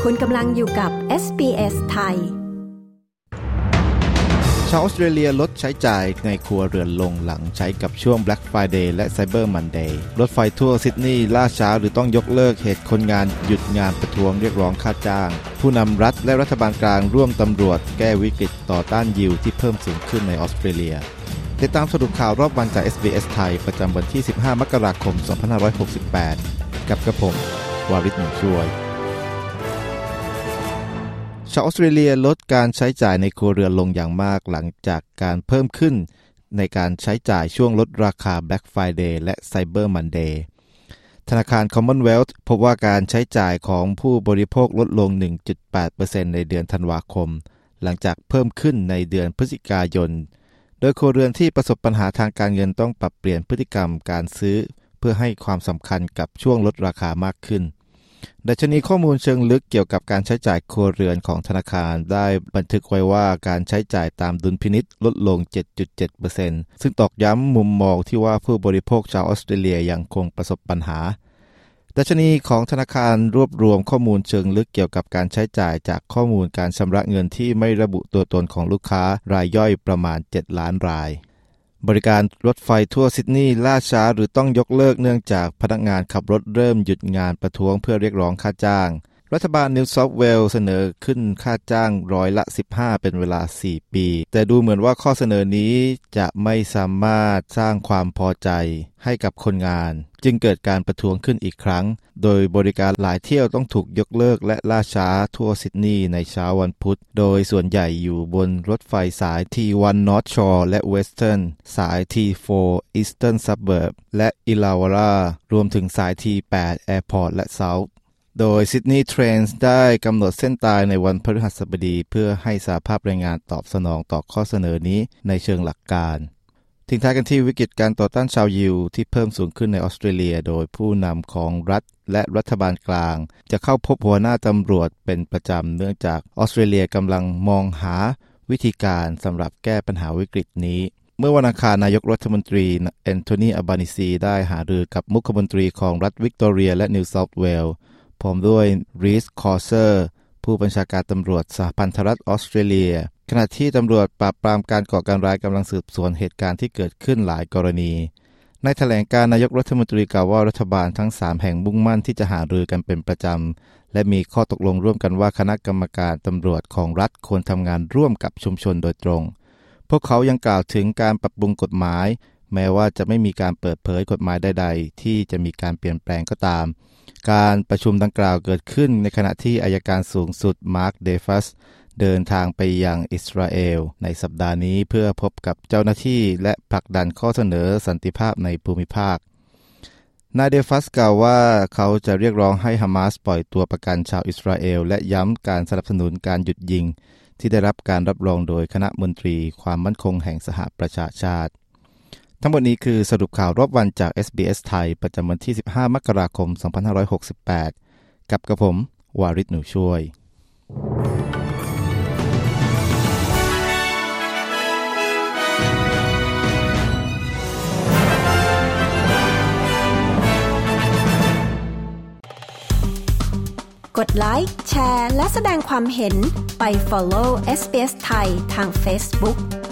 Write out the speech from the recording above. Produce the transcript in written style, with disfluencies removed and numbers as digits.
คุณกำลังอยู่กับ SBS ไทยชาวออสเตรเลียลดใช้จ่ายในครัวเรือนลงหลังใช้กับช่วง Black Friday และ Cyber Monday รถไฟทั่วซิดนีย์ล่าช้าหรือต้องยกเลิกเหตุคนงานหยุดงานประท้วงเรียกร้องค่าจ้างผู้นำรัฐและรัฐบาลกลางร่วมตำรวจแก้วิกฤตต่อต้านยิวที่เพิ่มสูงขึ้นในออสเตรเลียติดตามสรุปข่าวรอบวันจาก SBS ไทยประจำวันที่15มกราคม2568กับกระผมวาริศ หนุนช่วยชาวออสเตรเลียลดการใช้จ่ายในครัวเรือนลงอย่างมากหลังจากการเพิ่มขึ้นในการใช้จ่ายช่วงลดราคา Black Friday และ Cyber Monday ธนาคาร Commonwealth พบว่าการใช้จ่ายของผู้บริโภคลดลง 1.8% ในเดือนธันวาคมหลังจากเพิ่มขึ้นในเดือนพฤศจิกายนโดยครัวเรือนที่ประสบปัญหาทางการเงินต้องปรับเปลี่ยนพฤติกรรมการซื้อเพื่อให้ความสำคัญกับช่วงลดราคามากขึ้นดัชนีข้อมูลเชิงลึกเกี่ยวกับการใช้จ่ายครัวเรือนของธนาคารได้บันทึกไว้ว่าการใช้จ่ายตามดุลพินิจลดลง 7.7% ซึ่งตอกย้ำมุมมองที่ว่าผู้บริโภคชาวออสเตรเลียยังคงประสบปัญหาดัชนีของธนาคารรวบรวมข้อมูลเชิงลึกเกี่ยวกับการใช้จ่ายจากข้อมูลการชำระเงินที่ไม่ระบุตัวตนของลูกค้ารายย่อยประมาณ 7 ล้านรายบริการรถไฟทั่วซิดนีย์ล่าช้าหรือต้องยกเลิกเนื่องจากพนักงานขับรถเริ่มหยุดงานประท้วงเพื่อเรียกร้องค่าจ้างรัฐบาลนิวเซาท์เวลส์เสนอขึ้นค่าจ้าง15%เป็นเวลา4 ปีแต่ดูเหมือนว่าข้อเสนอนี้จะไม่สามารถสร้างความพอใจให้กับคนงานจึงเกิดการประท้วงขึ้นอีกครั้งโดยบริการหลายเที่ยวต้องถูกยกเลิกและล่าช้าทั่วซิดนีย์ในเช้าวันพุธโดยส่วนใหญ่อยู่บนรถไฟสาย T1 North Shore และ Western สาย T4 Eastern Suburb และ Illawarra รวมถึงสาย T8 Airport และ Southโดย Sydney Trains ได้กำหนดเส้นตายในวันพฤหัสบดีเพื่อให้สหภาพแรงงานตอบสนองต่อข้อเสนอนี้ในเชิงหลักการทิ้งท้ายกันที่วิกฤตการต่อต้านชาวยิวที่เพิ่มสูงขึ้นในออสเตรเลียโดยผู้นำของรัฐและรัฐบาลกลางจะเข้าพบหัวหน้าตำรวจเป็นประจำเนื่องจากออสเตรเลียกำลังมองหาวิธีการสำหรับแก้ปัญหาวิกฤตนี้เมื่อวันอังคารนายกรัฐมนตรีแอนโทนี อัลบานิซีได้หารือกับมุขมนตรีของรัฐวิกตอเรียและนิวเซาท์เวลส์พร้อมด้วยรีส คอร์เซอร์ผู้บัญชาการตำรวจสหพันธรัฐออสเตรเลียขณะที่ตำรวจปราบปรามการก่อการร้ายกำลังสืบสวนเหตุการณ์ที่เกิดขึ้นหลายกรณีในแถลงการนายกรัฐมนตรีกล่าวว่ารัฐบาลทั้ง3แห่งมุ่งมั่นที่จะหารือกันเป็นประจำและมีข้อตกลงร่วมกันว่าคณะกรรมการตำรวจของรัฐควรทำงานร่วมกับชุมชนโดยตรงพวกเขายังกล่าวถึงการปรับปรุงกฎหมายแม้ว่าจะไม่มีการเปิดเผยกฎหมายใดๆที่จะมีการเปลี่ยนแปลงก็ตามการประชุมดังกล่าวเกิดขึ้นในขณะที่อัยการสูงสุดมาร์ค เดฟัสเดินทางไปยังอิสราเอลในสัปดาห์นี้เพื่อพบกับเจ้าหน้าที่และผลักดันข้อเสนอสันติภาพในภูมิภาคนายเดฟัสกล่าวว่าเขาจะเรียกร้องให้ฮามาสปล่อยตัวประกันชาวอิสราเอลและย้ำการสนับสนุนการหยุดยิงที่ได้รับการรับรองโดยคณะมนตรีความมั่นคงแห่งสหประชาชาติทั้งหมดนี้คือสรุปข่าวรอบวันจาก SBS ไทยประจำวันที่15มกราคม2568กับกระผมวาริศ หนูช่วยกดไลค์แชร์และแสดงความเห็นไป follow SBS ไทยทาง Facebook